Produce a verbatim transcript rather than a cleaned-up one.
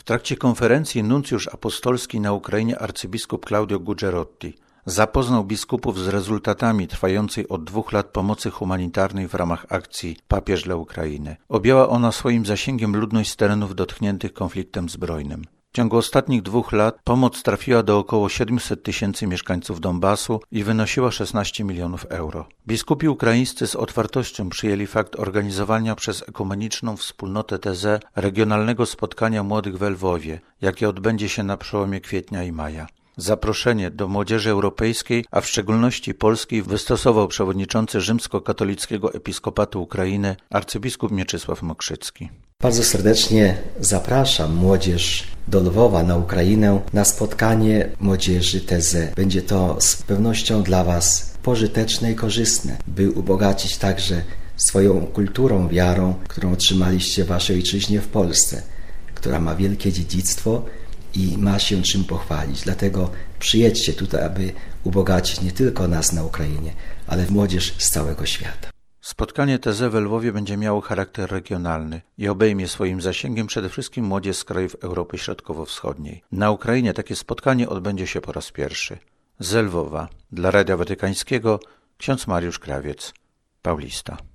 trakcie konferencji nuncjusz apostolski na Ukrainie arcybiskup Claudio Gugerotti zapoznał biskupów z rezultatami trwającej od dwóch lat pomocy humanitarnej w ramach akcji Papież dla Ukrainy. Objęła ona swoim zasięgiem ludność z terenów dotkniętych konfliktem zbrojnym. W ciągu ostatnich dwóch lat pomoc trafiła do około siedemset tysięcy mieszkańców Donbasu i wynosiła szesnaście milionów euro. Biskupi ukraińscy z otwartością przyjęli fakt organizowania przez Ekumeniczną Wspólnotę T Z regionalnego spotkania młodych we Lwowie, jakie odbędzie się na przełomie kwietnia i maja. Zaproszenie do młodzieży europejskiej, a w szczególności polskiej, wystosował przewodniczący Rzymskokatolickiego Episkopatu Ukrainy arcybiskup Mieczysław Mokrzycki. Bardzo serdecznie zapraszam młodzież do Lwowa, na Ukrainę, na spotkanie młodzieży T Z. Będzie to z pewnością dla Was pożyteczne i korzystne, by ubogacić także swoją kulturą, wiarą, którą otrzymaliście w Waszej ojczyźnie w Polsce, która ma wielkie dziedzictwo i ma się czym pochwalić. Dlatego przyjedźcie tutaj, aby ubogacić nie tylko nas na Ukrainie, ale młodzież z całego świata. Spotkanie T Z we Lwowie będzie miało charakter regionalny i obejmie swoim zasięgiem przede wszystkim młodzież z krajów Europy Środkowo-Wschodniej. Na Ukrainie takie spotkanie odbędzie się po raz pierwszy. Z Lwowa dla Radia Watykańskiego ksiądz Mariusz Krawiec, Paulista.